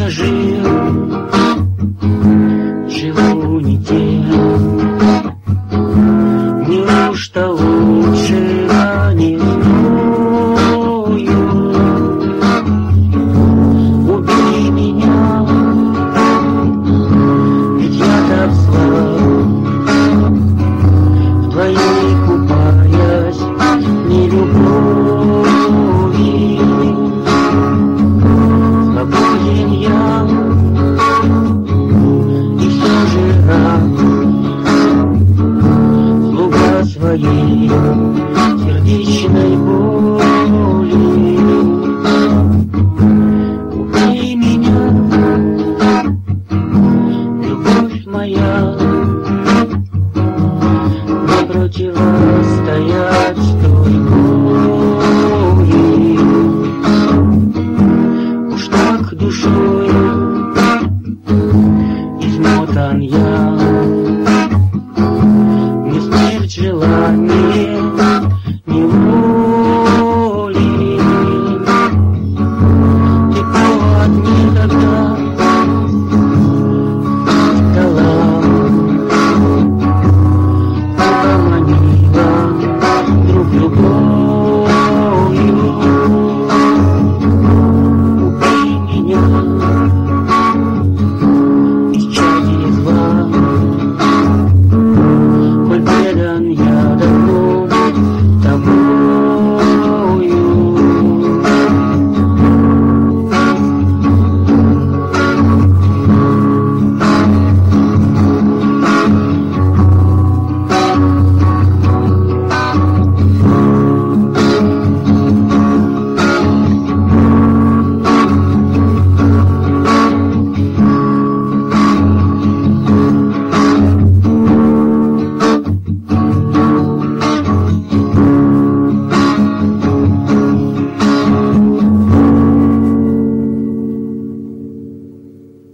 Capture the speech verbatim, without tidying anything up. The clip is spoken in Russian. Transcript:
жил, живу не тем. Неужто лучшего не знаю? Убей меня, ведь я так слаб, в твоей купаясь не любови. Свободен я, и все же рад, слуга своей сердечной боли. Убей меня, любовь моя, не противостоять той боли. Уж так душой